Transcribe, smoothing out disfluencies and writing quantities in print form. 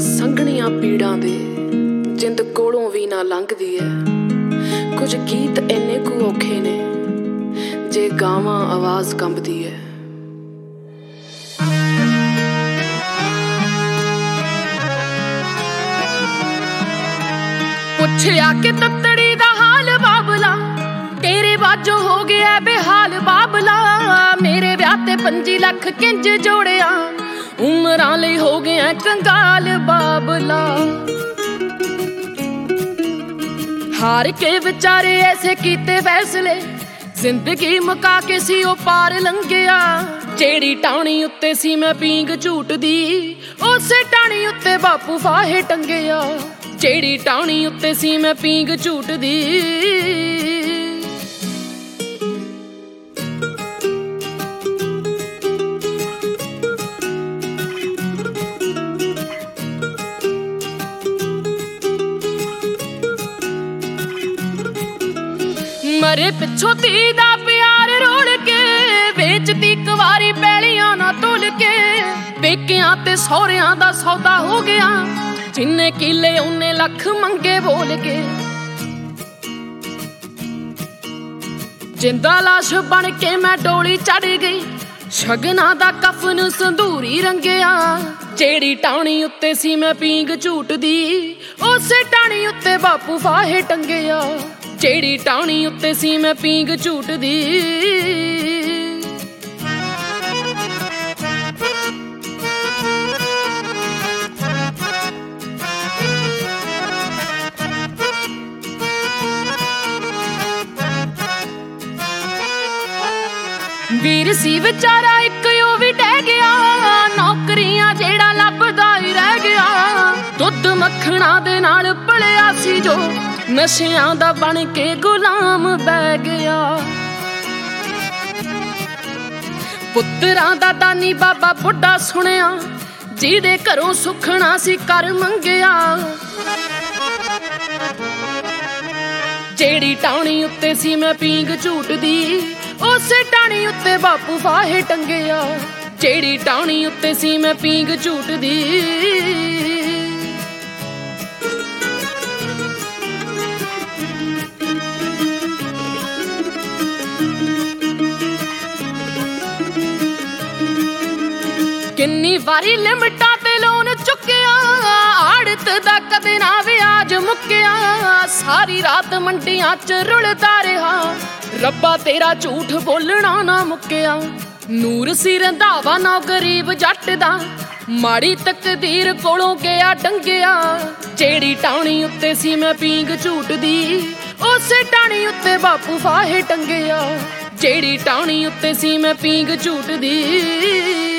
ਸੰਘਣੀਆਂ ਪੀੜਾਂ ਦੇ ਜਿੰਦ ਕੋਲੋਂ ਵੀ ਨਾ ਲੰਘਦੀ ਐ। ਕੁਝ ਗੀਤ ਇੰਨੇ ਕੁ ਔਖੇ ਨੇ ਜੇ ਗਾਵਾਂ ਆਵਾਜ਼ ਕੰਬਦੀ ਐ। ਪੁੱਛਿਆ ਕਿ ਤੱਤੜੀ ਦਾ ਹਾਲ ਬਾਬਲਾ, ਤੇਰੇ ਬਾਝੋਂ ਹੋ ਗਿਆ ਬੇਹਾਲ ਬਾਬਲਾ। ਮੇਰੇ ਵਿਆਹ ਤੇ 5 ਲੱਖ ਕਿੰਜ ਜੋੜਿਆ, ਉਮਰਾਂ ਲਈ ਹੋ ਗਿਆ ਕੰਗਾਲ ਬਾਬਲਾ। ਹਾਰ ਕੇ ਵਿਚਾਰੇ ਐਸੇ ਕੀਤੇ ਫੈਸਲੇ, ਜ਼ਿੰਦਗੀ ਮੁਕਾ ਕੇ ਸੀ ਉਹ ਪਾਰ ਲੰਘਿਆ। ਜਿਹੜੀ ਟਾਹਣੀ ਉੱਤੇ ਸੀ ਮੈਂ ਪੀਂਗ ਝੂਟਦੀ, ਉਸੇ ਟਾਹਣੀ ਉੱਤੇ ਬਾਪੂ ਫਾਹੇ ਟੰਗਿਆ। ਜਿਹੜੀ ਟਾਹਣੀ ਉੱਤੇ ਸੀ ਮੈਂ ਪੀਂਗ ਝੂਟਦੀ। ਮਰੇ ਪਿੱਛੋਂ ਧੀ ਦਾ ਪਿਆਰ ਰੋੜ ਕੇ, ਵੇਚਦੀ ਕੁਵਾਰੀ ਪੈਲੀਆਂ ਨਾ ਤੁਲ ਕੇ। ਪੇਕਿਆਂ ਤੇ ਸਹੁਰਿਆਂ ਦਾ ਸੌਦਾ ਹੋ ਗਿਆ, ਜਿੰਨੇ ਕਿੱਲੇ ਉਹਨੇ ਲੱਖ ਮੰਗੇ ਬੋਲ ਕੇ। ਜਿੰਦਾ ਲਾਸ਼ ਬਣ ਕੇ ਮੈਂ ਡੋਲੀ ਚੜ ਗਈ, ਸ਼ਗਨਾਂ ਦਾ ਕਫਨ ਸੰਧੂਰੀ ਰੰਗਿਆ। ਜਿਹੜੀ ਟਾਹਣੀ ਉੱਤੇ ਸੀ ਮੈਂ ਪੀਂਗ ਝੂਟਦੀ, ਉਸੇ ਟਾਹਣੀ ਉੱਤੇ ਬਾਪੂ ਫਾਹੇ ਟੰਗਿਆ। ਜਿਹੜੀ ਟਾਹਣੀ ਉੱਤੇ ਸੀ ਮੈਂ ਪੀਂਗ ਝੂਟਦੀ। ਵੀਰ ਸੀ ਵਿਚਾਰਾ ਇੱਕ ਉਹ ਵੀ ਡਹਿ ਗਿਆ, ਨੌਕਰੀਆਂ ਜਿਹੜਾ ਲੱਭਦਾ ਹੀ ਰਹਿ ਗਿਆ। ਦੁੱਧ ਮੱਖਣਾ ਦੇ ਨਾਲ ਪਲਿਆ ਸੀ ਜੋ, ਨਸ਼ਿਆਂ ਦਾ ਬਣ ਕੇ ਗੁਲਾਮ ਬਹਿ ਗਿਆ। ਪੁੱਤਰਾਂ ਦਾ ਦਾਨੀ ਬਾਬਾ ਬੁੱਢਾ ਸੁਣਿਆ, ਜਿਹਦੇ ਘਰੋਂ ਸੁਖਣਾ ਸੀ ਕਰ ਮੰਗਿਆ। ਜਿਹੜੀ ਟਾਹਣੀ ਉੱਤੇ ਸੀ ਮੈਂ ਪੀਂਗ ਝੂਟਦੀ, ਉਸੇ ਟਾਹਣੀ ਉੱਤੇ ਬਾਪੂ ਫਾਹੇ ਟੰਗਿਆ। ਜਿਹੜੀ ਟਾਹਣੀ ਉੱਤੇ ਸੀ ਮੈਂ ਪੀਂਗ ਝੂਟਦੀ। ਕਿੰਨੀ ਵਾਰੀ ਲਿਮਟਾਂ ਤੇ ਲੋਨ ਚੁੱਕਿਆ, ਆੜਤ ਦਾ ਕਦੇ ਨਾ ਵਿਆਜ ਮੁੱਕਿਆ। ਸਾਰੀ ਰਾਤ ਮੰਡੀਆਂ 'ਚ ਰੁਲਦਾ ਰਿਹਾ, ਰੱਬਾ ਤੇਰਾ ਝੂਠ ਬੋਲਣਾ ਨਾ ਮੁੱਕਿਆ। ਨੂਰ ਸੀ ਰੰਧਾਵਾ ਨਾ ਗਰੀਬ ਜੱਟ ਦਾ, ਮਾੜੀ ਤਕਦੀਰ ਕੋਲੋਂ ਗਿਆ ਡੰਗਿਆ। ਜਿਹੜੀ ਟਾਹਣੀ ਉੱਤੇ ਸੀ ਮੈਂ ਪੀਂਗ ਝੂਟਦੀ, ਉਸੇ ਟਾਹਣੀ ਉੱਤੇ ਬਾਪੂ ਫਾਹੇ ਟੰਗਿਆ। ਜਿਹੜੀ ਟਾਹਣੀ ਉੱਤੇ ਸੀ ਮੈਂ ਪੀਂਗ ਝੂਟਦੀ।